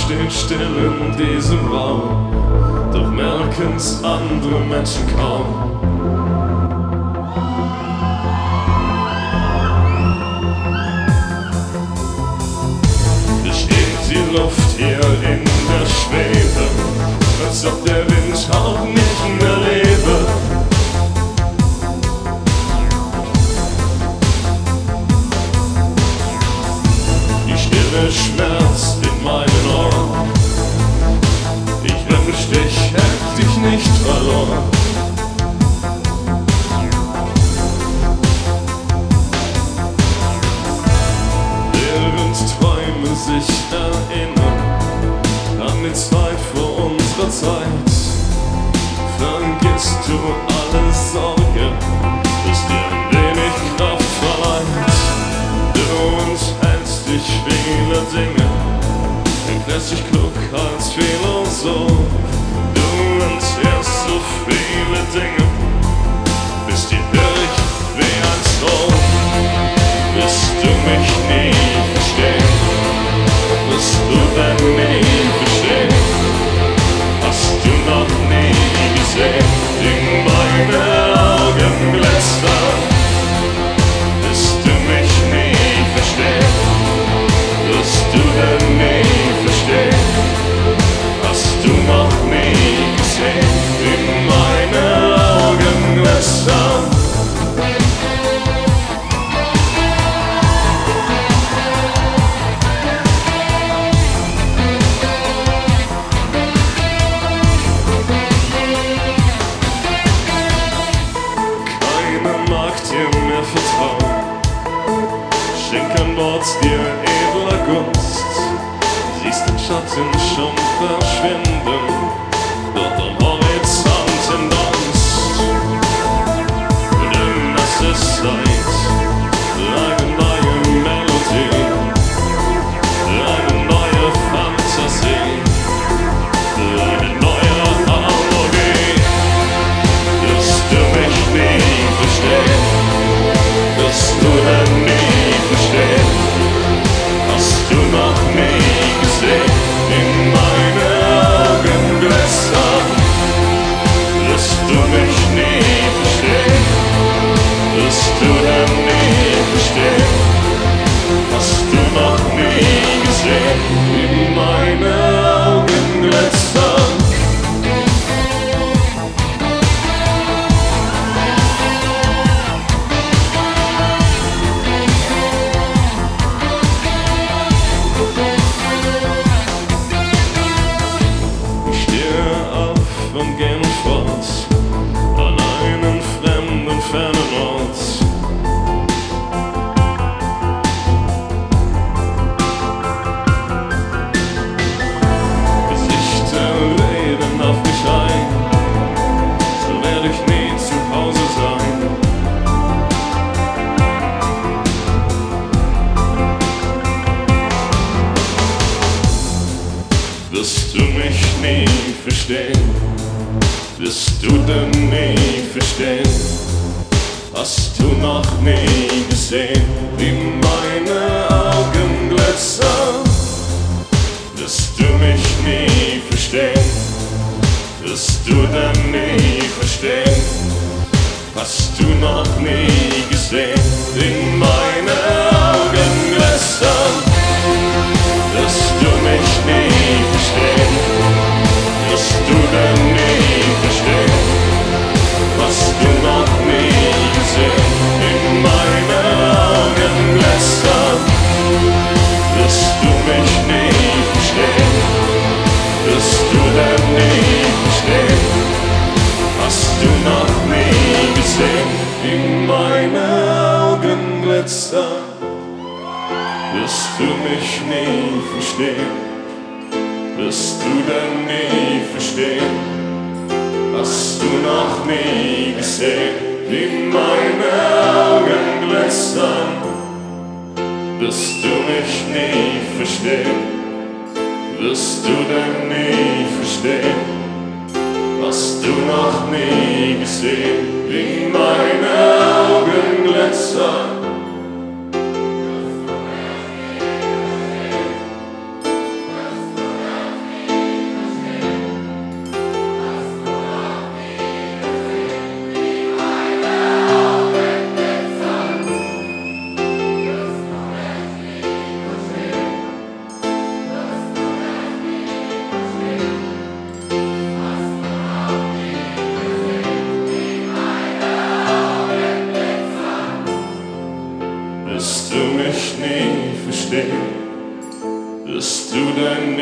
steht still in diesem Raum, doch merken's andere Menschen kaum. Die Luft hier in der Schwebe, als ob der Wind auch nicht mehr lebe. Die Stille schmerzt in meinen Ohren. Ich wünschte, ich hätte dich nicht verloren. Sich erinnern an die Zeit vor unserer Zeit. Vergisst du alle Sorge, dass dir ein wenig Kraft verleiht. Du enthältst dich vieler Dinge, erklärst dich klug als Philosoph. Du enthältst so viele Dinge, bist dir hörig wie ein Stroh. Wirst du mich nie verstehen? Wirst du denn nie verstehen? Hast du noch nie gesehen, in meine Augen glitzern? Wirst du mich nie verstehen? Wirst du denn nie verstehen? Hast du noch nie gesehen, in meine Augen glitzern? Dir edler Gunst, siehst den Schatten schon verschwinden, dort am Horizont in Dunst. Denn es ist Zeit, eine neue Melodie, eine neue Fantasie, eine neue Harmonie. Wirst du mich nie verstehen? Wirst du denn nie verstehen? Hast du noch nie gesehen, in meine Augen glitzern? Wirst du mich nie verstehen? Wirst du denn nie verstehen? Hast du noch nie gesehen, in meine Augen glitzern? Und gehen fort an einen fremden, fernen Ort. Gesichter reden auf mich ein, so werde ich nie zu Hause sein. Wirst du mich nie verstehen? Wirst du denn nie verstehen? Hast du noch nie gesehen, wie meine Augen glitzern? Wirst du mich nie verstehen? Wirst du denn nie verstehen? Hast du noch nie gesehen, wie meine Augen glitzern? Wirst du mich nie verstehen? Wirst du denn nie verstehen? Hast du noch nie gesehen, in meine Augen glitzern? Wirst du mich nie verstehen? Wirst du denn nie verstehen? Hast du noch nie gesehen, in meine Augen glitzern? Wirst du mich nie verstehen? Wirst du denn nie verstehen? Hast du noch nie gesehen, wie meine Augen glitzern? Wirst du mich nie verstehen? Wirst du denn nie verstehen? Hast du noch nie gesehen, wie meine Augen glitzern?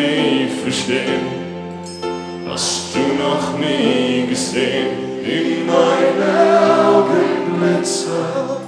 nie verstehen, hast du noch nie gesehen. In meine Augen blitze